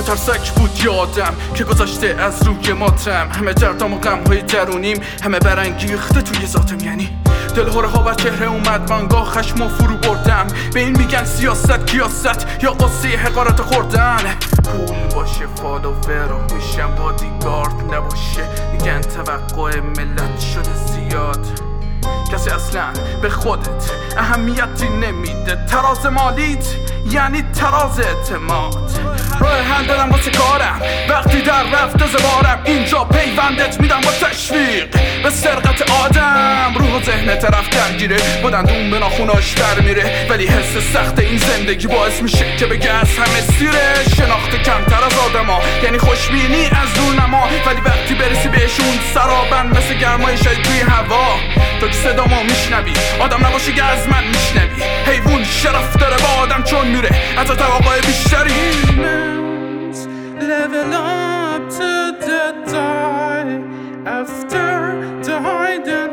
ترسک بود یادم که گذاشته از روی ماتم. همه دردام و غمهای درونیم همه برانگیخته توی ذاتم. یعنی دلهوره ها بر چهره اومد، من گاه خشم و فرو بردم. به این میگن سیاست کیاست یا قصه حقارت خوردن. پول باشه فالوور میشم بادیگارد نباشه، میگن توقع ملت شده زیاد. کسی اصلا به خودت اهمیتی نمیده. تراز مالیت یعنی تراز اعتماد. راه حل دادم واسه کارم وقتی در رفته زبارم. اینجا پیوندت میدم با تشویق به سرقت آدم. روح و ذهن طرف درگیره با دندون به ناخوناش در میره، ولی حس سخت این زندگی باعث میشه که بگه از همه سیره. شناخت کمتر از آدما یعنی خوشبینی از دونما، ولی وقتی برسی بهشون سرابن مثل گرمای شاید توی هوا. تو که صدامو میشنوی آدم نباشی که از من میشنوی. حیوان شرف داره با آدم چون میره از توقع بیشتری. Level up to the die after the hide and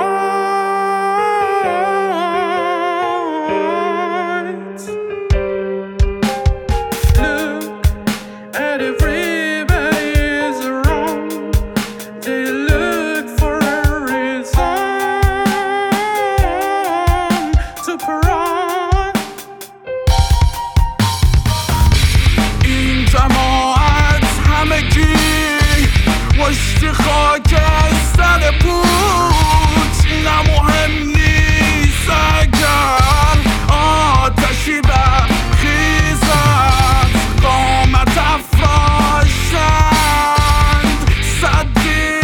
fight. Look at everybody is wrong. They look for a reason to cry. این جماعت همگی مشتی خاک سر پوچ. نه مهم نیست اگر آتشی برخیزد، قامت افراشند صدی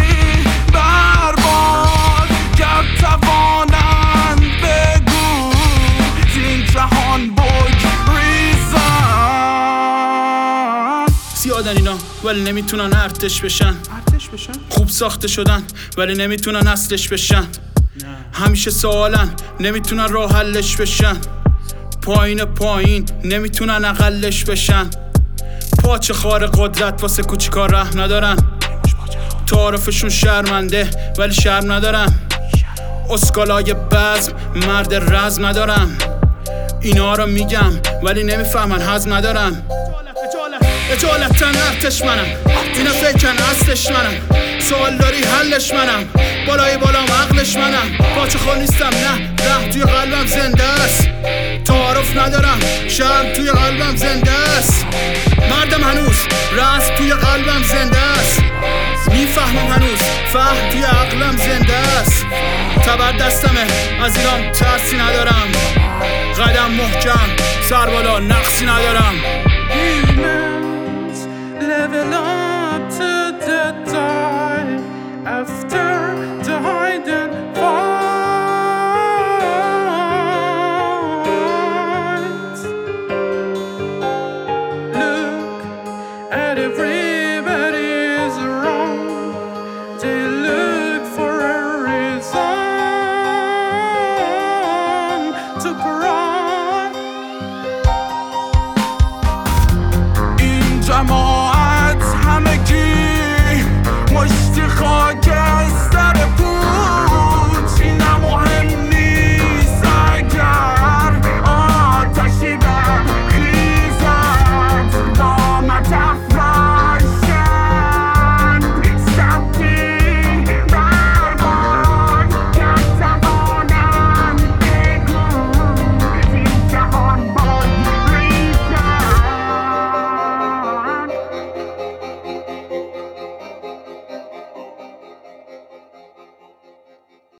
برباد گر توانند بگو زین جهان بگریزند. زیادن اینا ولی نمیتونن ارتش بشن. خوب ساخته شدن ولی نمیتونن اصلش بشن. همیشه سوالن نمیتونن راه حلش بشن. پایین پایین نمیتونن اقلش بشن. پاچه خار قدرت واسه کوچیکا ره ندارن. تعارفشون شرمنده ولی شرم ندارن. اسکالای بزم مرد رزم ندارن. اینا رو میگم ولی نمیفهمن هضم ندارن. اجالتن ارتش منم، اینا فکرن اصلش منم. سوال داری حلش منم، بالای بالام عقلش منم. پاچه خور نیستم نه، ره توی قلبم زنده است. تعارف ندارم شرم توی قلبم زنده است. مردم هنوز راست توی قلبم زنده است. میفهمم هنوز فهم توی عقلم زنده است. تبر دستمه از ایران ترسی ندارم. قدم محکم سر بالا نقصی ندارم. Level up.